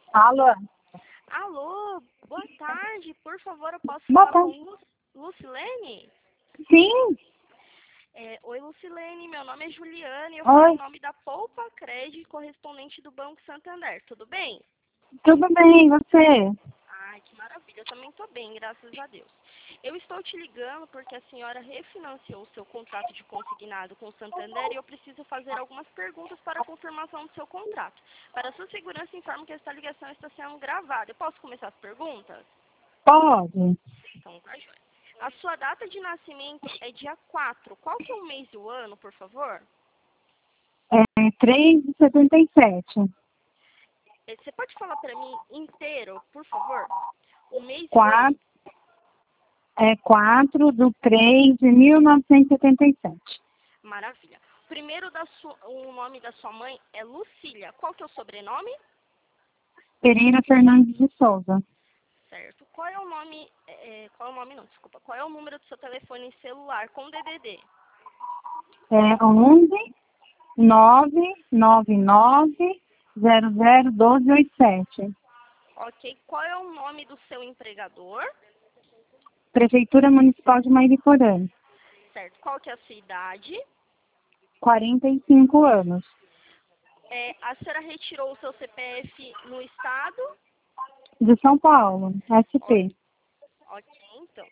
Alô? Alô, boa tarde. Por favor, eu posso Boa falar tarde. com Lucilene? Sim. Oi, Lucilene. Meu nome é Juliana e eu falo Oi. em nome da Poupa Crédito, correspondente do Banco Santander. Tudo bem? Tudo bem, e você? Ai, que maravilha. Eu também estou bem, graças a Deus. Eu estou te ligando porque a senhora refinanciou o seu contrato de consignado com o Santander e eu preciso fazer algumas perguntas para a confirmação do seu contrato. Para sua segurança, informo que esta ligação está sendo gravada. Eu posso começar as perguntas? Pode. Então, tá joia. A sua data de nascimento é dia 4. Qual que é o mês e o ano, por favor? 3,77. Você pode falar para mim inteiro, por favor? O mês e o ano? 4, 4/3/1977. Maravilha. Primeiro, o nome da sua mãe é Lucília. Qual que é o sobrenome? Pereira Fernandes de Souza. Certo. Qual é o nome... qual é o nome não, desculpa. Qual é o número do seu telefone celular com DDD? 11 999 00 1287. Ok. Qual é o nome do seu empregador? Prefeitura Municipal de Mariporã. Certo. Qual que é a sua idade? 45 anos. A senhora retirou o seu CPF no estado? De São Paulo, SP. Ok, então.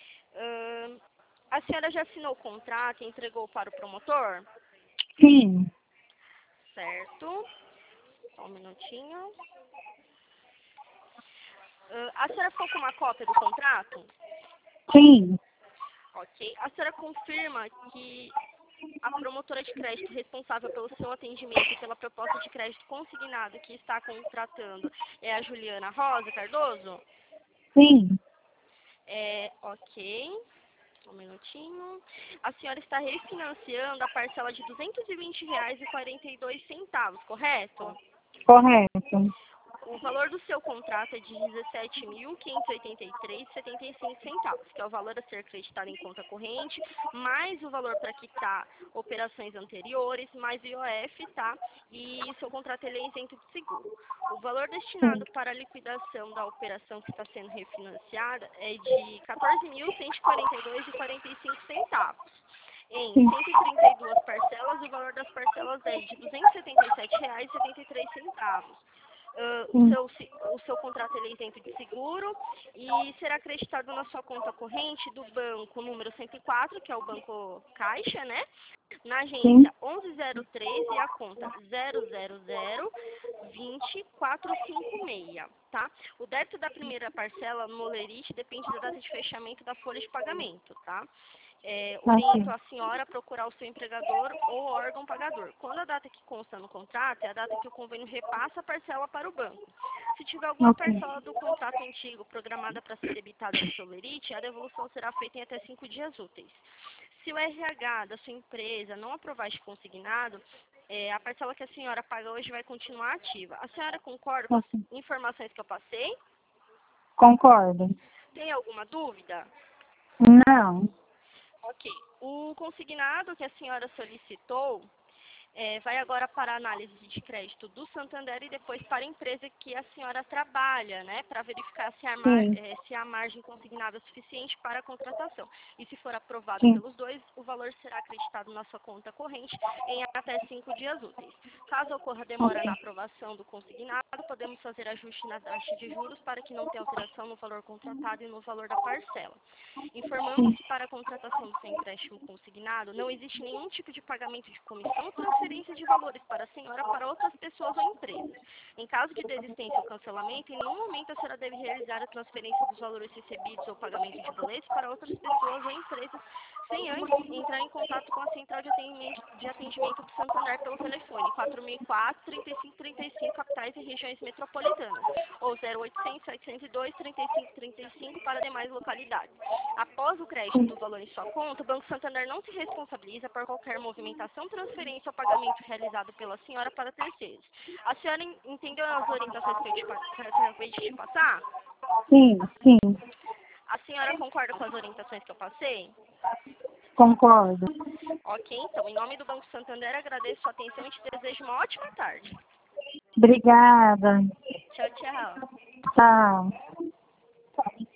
A senhora já assinou o contrato e entregou para o promotor? Sim. Certo. Só um minutinho. A senhora ficou com uma cópia do contrato? Sim. Ok. A senhora confirma que a promotora de crédito responsável pelo seu atendimento e pela proposta de crédito consignado que está contratando é a Juliana Rosa Cardoso? Sim. Ok. Um minutinho. A senhora está refinanciando a parcela de R$ 220,42, correto? Correto. O valor do seu contrato é de R$ 17.583,75, que é o valor a ser acreditado em conta corrente, mais o valor para quitar operações anteriores, mais o IOF, tá? E o seu contrato ele é isento de seguro. O valor destinado para a liquidação da operação que está sendo refinanciada é de R$ 14.142,45. Em Sim. 132 parcelas, o valor das parcelas é de R$ 277,73. Sim. O seu contrato ele é isento de seguro e será acreditado na sua conta corrente do banco número 104, que é o Banco Caixa, né? Na Sim. agência 1103 e a conta 000-20456, tá? O débito da primeira parcela no Molerite depende da data de fechamento da folha de pagamento, tá? Oriento Ok. a senhora a procurar o seu empregador ou órgão pagador. Quando a data que consta no contrato é a data que o convênio repassa a parcela para o banco. Se tiver alguma Ok. parcela do contrato antigo programada para ser debitada no seu Lerite, a devolução será feita em até 5 dias úteis. Se o RH da sua empresa não aprovar este consignado, a parcela que a senhora paga hoje vai continuar ativa. A senhora concorda com as Ok. informações que eu passei? Concordo. Tem alguma dúvida? Não. Ok. O consignado que a senhora solicitou vai agora para a análise de crédito do Santander e depois para a empresa que a senhora trabalha, né, para verificar Sim. se a margem consignada é suficiente para a contratação. E se for aprovado Sim. pelos dois, o valor será acreditado na sua conta corrente em até 5 dias úteis. Caso ocorra demora na Ok. aprovação do consignado, podemos fazer ajuste na taxa de juros para que não tenha alteração no valor contratado e no valor da parcela. Informamos Sim. que para a contratação do seu empréstimo consignado não existe nenhum tipo de pagamento de comissão ou transferência de valores para a senhora para outras pessoas ou empresas. Em caso de desistência ou cancelamento, em nenhum momento a senhora deve realizar a transferência dos valores recebidos ou pagamento de boletos para outras pessoas ou empresas, sem antes entrar em contato com a central de atendimento do Santander pelo telefone 4004-3535, capitais e regiões metropolitanas, ou 0800-702-3535 para demais localidades. Após o crédito do valor em sua conta, o Banco Santander não se responsabiliza por qualquer movimentação, transferência ou pagamento realizado pela senhora para terceiros. A senhora entendeu as orientações que eu acabei de te passar? Sim. Sim. A senhora concorda com as orientações que eu passei? Concordo. Ok, então, em nome do Banco Santander, agradeço a atenção e te desejo uma ótima tarde. Obrigada. Tchau, tchau. Tchau.